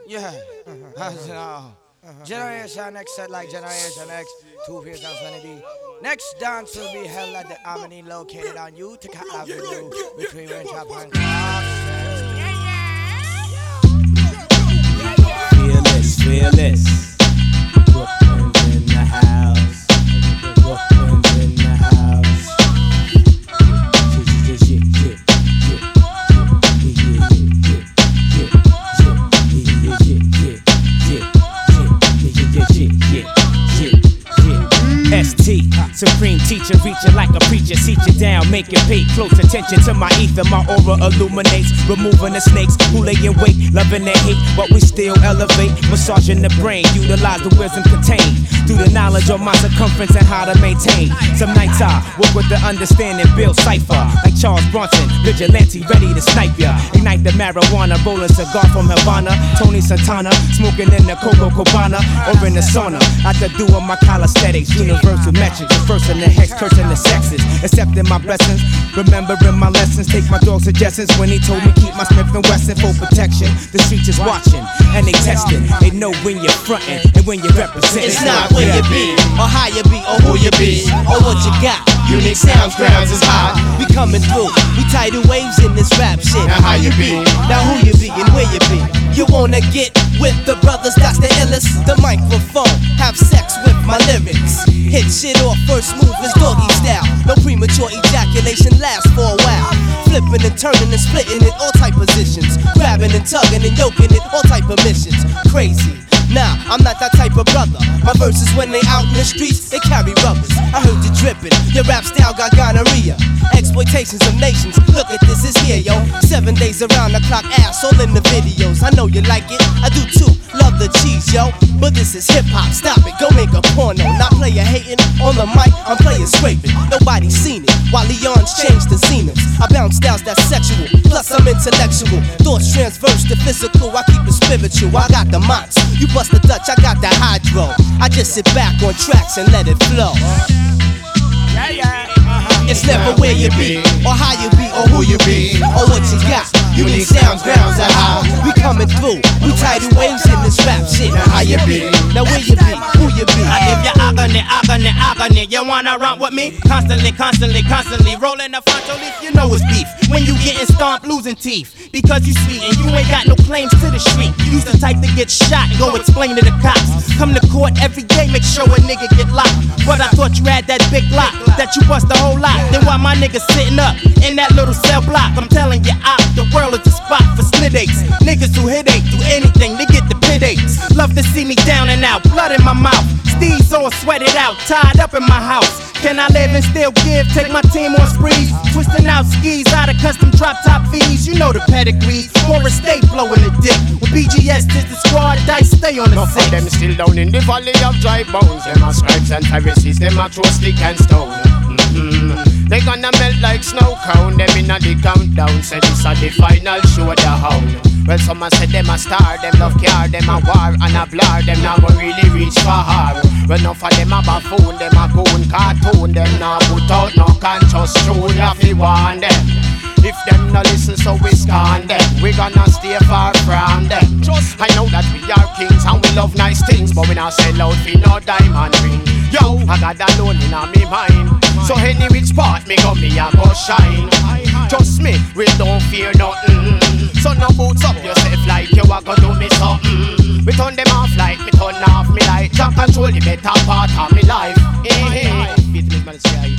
Yeah. Generation X said like Generation X, 2 Fears and Sunny D. Next dance will be held at the Harmony located on Utica Avenue between Wintrap and Clark. Fearless. Brooklyn's in the house. Brooklyn's in the house. ST, supreme teacher, reaching like a preacher, seat you down, make it pay close attention to my ether. My aura illuminates, removing the snakes who lay in wait, loving their hate, but we still elevate, massaging the brain, utilize the wisdom contained through the knowledge of my circumference and how to maintain. Some nights I work with the understanding, build cipher like Charles Bronson, vigilante ready to snipe ya. Ignite the marijuana, rolling cigar from Havana, Tony Santana, smoking in the Coco Cabana or in the sauna. After doing my calisthenics, universal metrics, first in the hex, cursing the sexes, accepting my blessings, remembering my lessons. Take my dog's suggestions when he told me keep my Smith and Wesson for protection. The streets is watching and they testing. They know when you're fronting and when you're representing. It's not where you be, or how you be, or who you be, or what you got. Unique sounds, grounds is hot. We coming through, we tidal waves in this rap shit. Now how you be, now who you be, and where you be. You wanna get with the brothers, that's the illest. The microphone, have sex with my lyrics. Hit shit off, first move is doggy style. No premature ejaculation lasts for a while. Flipping and turning and splitting in all type positions. Grabbing and tugging and yoking it, all type of missions. Crazy. Nah, I'm not that type of brother. My verses when they out in the streets, they carry rubbers. I heard you dripping, your rap style got gonorrhea. Exploitations of nations, look at this, is here, yo. 7 days around the clock, ass all in the videos. I know you like it, I do too, love the cheese, yo. But this is hip-hop, stop it, go make a porno. Not player hating, on the mic, I'm player scraping. Nobody's seen it, while Leon's changed the zeniths. I bounce styles that's sexual, plus I'm intellectual. Thoughts transverse to physical, I keep it spiritual. I got the mots, you bust the Dutch, I got the hydro. I just sit back on tracks and let it flow. It's never where you be, or how you be, or who you be, or what you got. Unique sounds, grounds are high. We coming through, we tidal waves in this rap shit. Now how you be, now where you be, who you be. I give you agony. You wanna run with me? Constantly rolling the frontal leaf. You know it's beef when you getting stomped, losing teeth. Because you sweet and you ain't got no claims to the street. You's the type to get shot and go explain to the cops. Come to court every day, make sure a nigga get locked. But I thought you had that big lock, that you bust the whole lot. Then why my niggas sitting up in that little cell block? I'm telling you out, the world is the spot for snidates. Niggas who hit ain't do anything, they get the pit aches. Love to see me down and out, blood in my mouth. Steve's all sweated out, tied up in my house. Can I live and still give? Take my team on sprees, twisting out skis out of custom drop top fees. You know the pedigree, Morris stay blowing the dick. With BGS is the squad, dice stay on the Enough set. of them still down in the valley of dry bones. Them are scribes and Pharisees, them are throw stick and stone. They gonna melt like snow cone. Them inna the countdown, say this a the final show the hound. Well, some a say them a star, them love car, them a war and a blar. Them now go really reach for hard. Well, enough of them a buffoon, them a goon cartoon. Them now put out no conscious tune. You fi warn them. If them no listen, so we scorn them. We gonna stay far from them. Just I know that we are kings and we love nice things, but we not sell out for no diamond ring. Yo, I got alone in me mind. So any which part me go, me a go shine. Trust me, we don't fear nothing. So no boots up yourself like you a go do me something. We turn them off like me turn off me light. Can't control the better part of me life. Hey, hey.